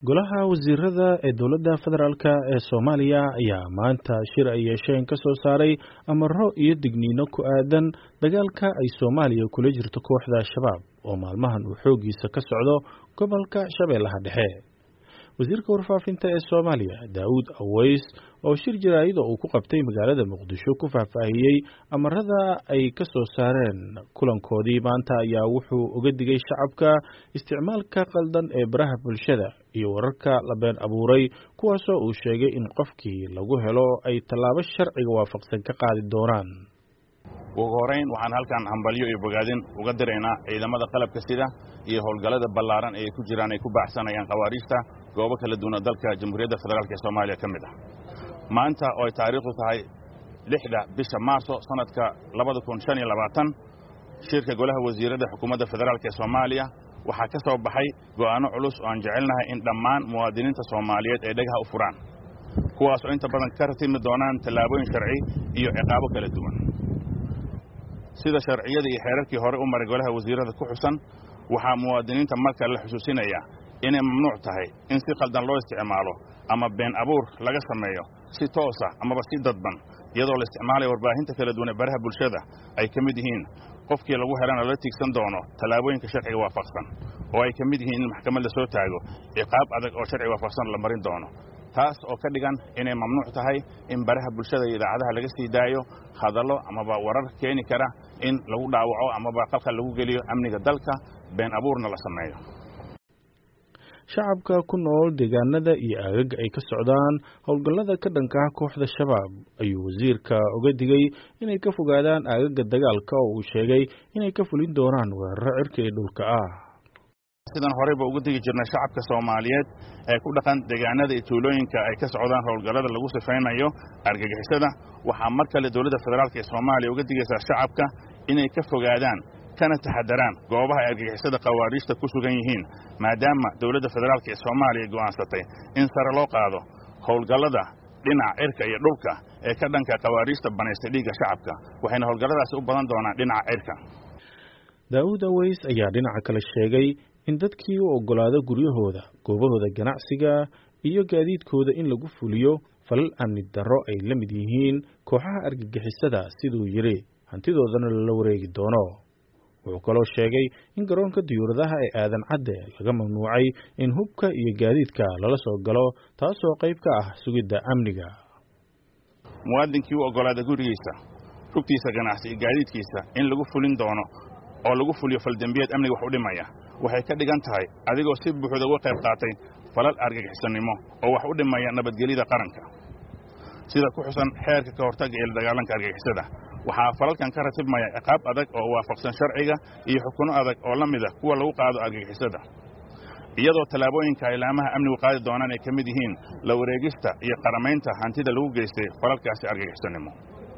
golaha wasiirada ee dowladda federaalk ee Soomaaliya ayaa maanta shir ay yeesheen ka soo saaray amaro iyo digniino ku aadan dagaalka ay Soomaaliya kula jirto kooxda Shabaab oo maalmahan uu xoogiisa ka socdo gobolka Shabeellaha Dhexe. wasiirka warfaafinta ee Soomaaliya Daawud Aweys oo shir jaraa'id uu ku qabtay magaalada Muqdisho ku faahfaahiyay amarada ay ka soo saareen kulankoodii maanta ayaa wuxuu uga digay shacabka isticmaalka qaldan ee baraha bulshada iyo wararka la been abuuray kuwaasoo uu sheegay in qofkii lagu helo ay tallaabo sharciga waafaqsan ka qaadi doonaan. ugu horeyn waxaan halkan hambalyo iyo bogaadin uga diraynaa ciidamada qalabka sida iyo howlgallada ballaaran ee ku jiraan ay ku baacsanayaan qawaariijta goobo kala duwan dalka Jamhuuriyadda Federaalka ee Soomaaliya ka mid ah. maanta oo ay taariikhdu tahay 6 bisha Maarso sanadka 2025 shirka golaha wasiirada xukuumadda federaalka ee Soomaaliya waxaa ka soo baxay go'aano culus oo aan jecelnahay in dhammaan muwaadiniinta Soomaaliyeed ay dhagaha u furaan kuwaas oo inta badan ka ratimi doonaan tallaabooyin sharci iyo ciqaabo kala duwan. sida sharciyada iyo xeerarkii hore u maray golaha wasiirada ku xusan waxaa muwaadiniinta marka la xusuusinaya inay mamnuuc tahay in si qaldan loo isticmaalo ama been abuur laga sameeyo si toos ah ama si dadban iyadoo la isticmaalayo warbaahinta kala duwan ee baraha bulshada ay ka mid yihiin qofkii lagu helana la tigsan doono tallaabooyinka sharciga waafaqsan oo ay ka mid yihiin in maxkamad la soo taago ciqaab adag oo sharciga waafaqsan la marin doono taas oo ka dhigan inay mamnuuc tahay in baraha bulshada iyo idaacadaha laga sii daayo hadallo amaba warar keeni kara in lagu dhaawaco amaba qalqal lagu geliyo amniga dalka been abuurna la sameeyo. shacabka ku nool deegaanada iyo aagaga ay ka socdaan howlgallada ka dhanka ah kooxda Shabaab ayuu wasiirka uga digay inay ka fogaadaan aagaga dagaalka oo uu sheegay inay ka fulin doonaan weeraro cirka iyo dhulka ah. sidan horeba uga digi jirnay shacabka Soomaaliyeed ee ku dhaqan deegaanada iyo tuulooyinka ay ka socdaan howlgallada lagu sifeynayo argagixisada waxaa mar kale dowladda federaalka ee Soomaaliya uga digaysaa shacabka inay ka fogaadaan kana taxadaraan goobaha argagixisada qawaariijta ku sugan yihiin maadaama dowladda federaalka ee Soomaaliya go'aansatay in sare loo qaado howlgallada dhinaca cirka iyo dhulka ee ka dhanka qawaariijta banaysta dhiigga shacabka waxayna howlgalladaasi u badan doonaan dhinaca cirka. Daawud Aweys ayaa dhinaca kale sheegay in dadkii u ogolaado guryahooda, goobahooda ganacsiga iyo gaadiidkooda in lagu fuliyo falal amni darro ay la mid yihiin kooxaha argagixisada siduu yiri hantidoodana la wareegi doono. wuxuu kaloo sheegay in garoonka diyuuradaha ee aadan cadde laga mamnuucay in hubka iyo gaadiidka lala soo galo taasoo qayb ka ah sugidda amniga. muwaadinkii u ogolaada gurigiisa, rugtiisa ganacsi iyo gaadiidkiisa in lagu fulin doono oo lagu fuliyo faldambiyeed amniga wax u dhimaya waxay ka dhigan tahay adigoo si buuxda uga qayb qaatay falal argagixisanimo oo wax u dhimaya nabadgelyada qaranka sida ku xusan xeerka ka hortagga ee la dagaalanka argagixisada. waxaa falalkan ka ratibmaya ciqaab adag oo waafaqsan sharciga iyo xukuno adag oo la mid ah kuwa lagu qaado argagixisada iyadoo tallaabooyinka ilaamaha amnigu qaadi doonaan ay ka mid yihiin la wareegista iyo qaramaynta hantida lagu geystay falalkaasi argagixisanimo.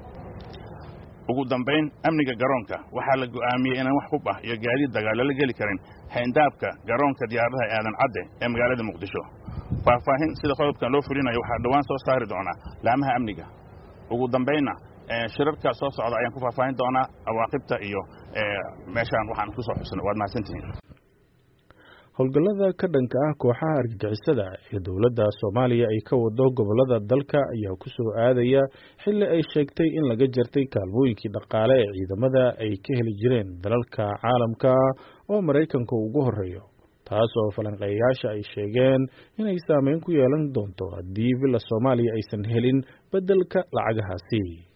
ugu dambayn amniga garoonka waxaa la go'aamiyey inaan wax hub ah iyo gaadiid dagaal la geli karin xeyndaabka garoonka diyaaradaha aadan cadde ee magaalada Muqdisho. faahfaahin sida qodobkan loo fulinayo waxaa dhawaan soo saari doona laamaha amniga. ugu dambayna shirarka soo socda ayaan ku faahfaahin doonaa awaaqibta iyo meeshaan waxaan ku soo xusnay. waad mahadsantihiin. howlgallada ka dhanka ah kooxaha argagixisada ee dowladda Soomaaliya ay ka wado gobolada dalka ayaa ku soo aadaya xilli ay sheegtay in laga jartay kaalmooyinkii dhaqaale ee ciidamada ay ka heli jireen dalalka caalamka oo Mareykanka ugu horeeyo taasoo falanqeeyaasha ay sheegeen inay saameyn ku yeelan doonto haddii villa Soomaaliya aysan helin beddelka lacagahaasi.